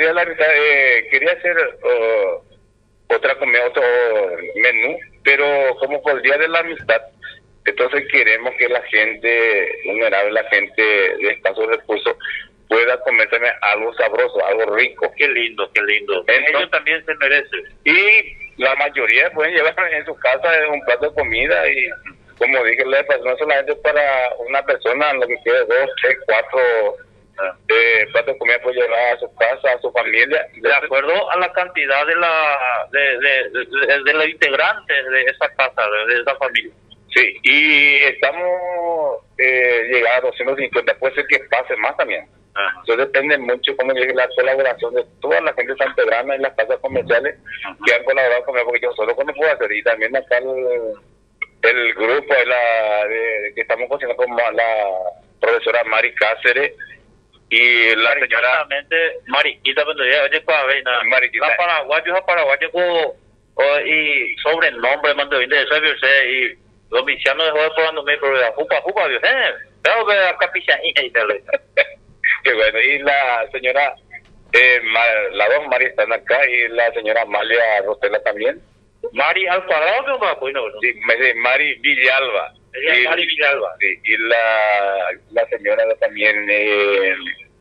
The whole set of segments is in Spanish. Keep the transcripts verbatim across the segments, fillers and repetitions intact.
de la Amistad eh, quería hacer uh, otra comida, otro menú, pero como por el Día de la Amistad, entonces queremos que la gente vulnerable, la gente de escasos recursos, pueda comer también algo sabroso, algo rico. Qué lindo, qué lindo. Entonces, ellos también se merecen. Y la mayoría pueden llevar en su casa un plato de comida y, como dije, no solamente para una persona, lo que quiere dos, tres, cuatro eh, platos de comida puede llevar a su casa, a su familia. De acuerdo a la cantidad de la de, de, de, de, de los integrantes de esa casa, de, de esa familia. Sí, y estamos eh, llegando a doscientos cincuenta, puede ser que pase más también. Ajá. Eso depende mucho, como dije, la colaboración de toda la gente sanpedrana y las casas comerciales. Ajá. Que han colaborado conmigo, porque yo solo no puedo hacer, y también acá el, el grupo de la de, que estamos cocinando con la profesora Mari Cáceres y la Mari, señora Mariquita, cuando ella oye Coavena, la paraguayo, la paraguayo con y sobrenombre, mando de ese y Domiciano dejó de probando mi problema, jupa, jupa, Dios, eh, tengo que acá pichaína y tal. Qué bueno, y la señora, eh, las dos Mari están acá, y la señora Amalia Rostela también. Mari al cuadrado, ¿no? Pues no, no. Sí, Mari Villalba. Y, Mari Villalba. Sí, y la, la señora también, eh,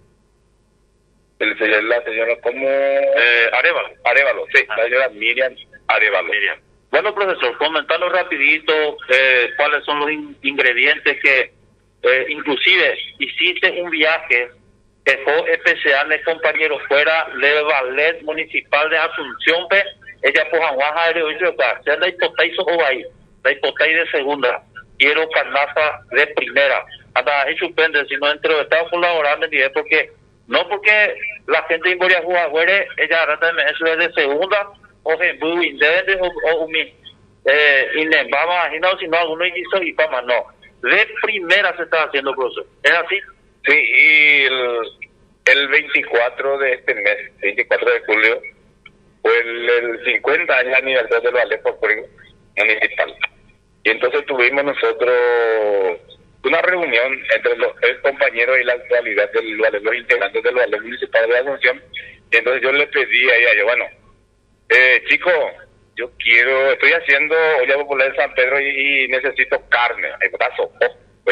el señor, la señora, ¿cómo? Eh, Arevalo. Arevalo, sí, ah. La señora Miriam Arevalo. Miriam. Bueno, profesor, comentanos rapidito eh, cuáles son los in ingredientes que, eh, inclusive, hiciste un viaje que fue especial de compañeros fuera del ballet municipal de Asunción, pe, ella por Juan de hoy, sea la hipotéis o ahí, la hipotéis de segunda, quiero carnaza de primera, anda, ahí suspende, si no entre estaba colaborando, porque, no porque la gente en Boria Juagüere, ella rata eso es de segunda, o en bu indende o umi eh inembama imagino si no alguno hizo y pama no de primera se está haciendo, profesor, ¿es así? Sí, y el, el veinticuatro de este mes, veinticuatro de julio, fue el, el cincuenta años aniversario del ballet folclórico municipal, y entonces tuvimos nosotros una reunión entre los el compañeros y la actualidad del ballet, los integrantes del ballet municipal de Asunción, y entonces yo le pedí a ella, yo, bueno, Eh, chico, yo quiero, estoy haciendo olla popular en San Pedro y, y necesito carne, hay botazo, oh,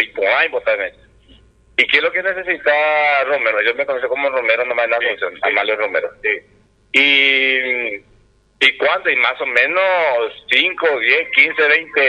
¿y qué es lo que necesita Romero? Yo me conocí como Romero, nomás en la función, sí, Amalio Romero. Sí. Y, ¿y cuánto? Y más o menos cinco, diez, quince, veinte,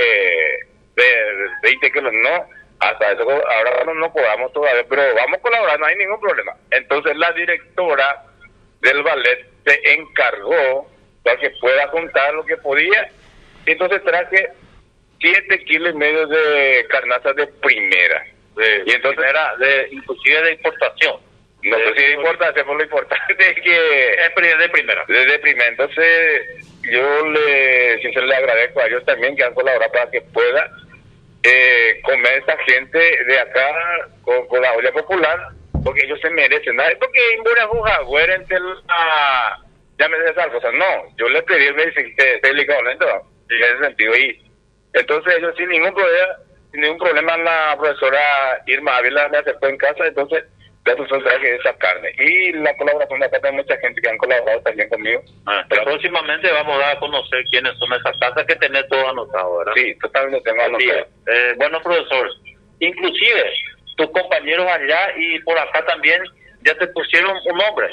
veinte kilos, no, hasta eso, ahora no, no podamos todavía, pero vamos a colaborar, no hay ningún problema. Entonces la directora del ballet se encargó para que pueda juntar lo que podía, entonces traje siete kilos y medio de carnaza de primera, de, y entonces era de inclusive de importación, no sé si de importación, pero lo importante es que es de primera, de, de primera. Entonces yo le sinceramente le agradezco a ellos también que han colaborado para que pueda eh, comer esta gente de acá con, con la olla popular, porque ellos se merecen, ¿no? Porque en buena jugada, entre la ya me esas cosas, no, yo le pedí el médico lento en ese sentido, y entonces ellos sin ningún problema, sin ningún problema la profesora Irma Ávila me aceptó en casa, entonces ya su traje esa carne, y la colaboración de acá hay mucha gente que han colaborado también conmigo. Ah, pero próximamente vamos a dar a conocer quiénes son esas casas que tenés todo anotado, ¿verdad? Sí, totalmente tengo anotado. Eh, bueno, profesor, inclusive tus compañeros allá y por acá también ya te pusieron un nombre.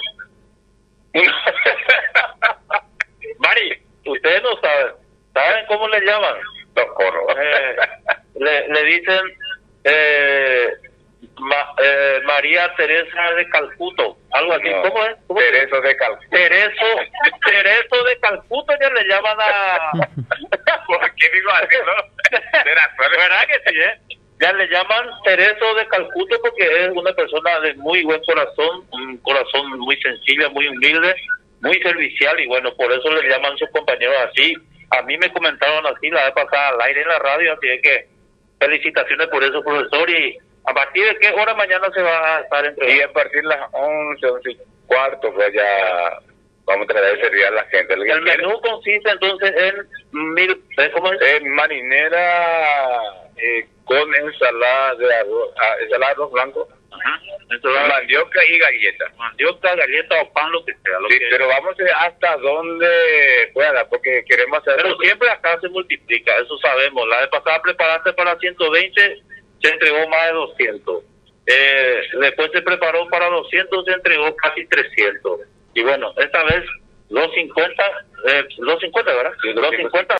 Mari, ustedes no saben, ¿saben cómo le llaman? Socorro. Eh, le, le dicen eh, ma, eh, María Teresa de Calcuto, algo así. No, ¿cómo es? ¿Cómo Tereso de Calcuto. Tereso, Tereso de Calcuto ya le llaman a... ¿Por qué digo así, no? ¿Verdad que sí, eh? Ya le llaman Tereso de Calcuto porque es una persona de muy buen corazón, un corazón muy sensible, muy humilde, muy servicial, y bueno, por eso le llaman sus compañeros así. A mí me comentaron así la vez pasada al aire en la radio, así que felicitaciones por eso, profesor. ¿Y a partir de qué hora mañana se va a estar entre? Y a partir de las once, once y cuarto, pues ya vamos a tratar de servir a la gente. El, el menú consiste entonces en mil, ¿cómo es? En marinera... Eh, con ensalada de arroz, ah, ensalada de arroz blanco, uh-huh, ensalada, mandioca y galleta. mandioca, galleta o pan, lo que sea. Lo Sí, que, pero vamos a ver hasta dónde pueda, porque queremos hacer... pero siempre acá se multiplica, eso sabemos. La vez pasada preparaste para ciento veinte, se entregó más de doscientos. Eh, después se preparó para doscientos, se entregó casi trescientos. Y bueno, esta vez doscientos cincuenta, eh, doscientos cincuenta, ¿verdad? Sí, doscientos cincuenta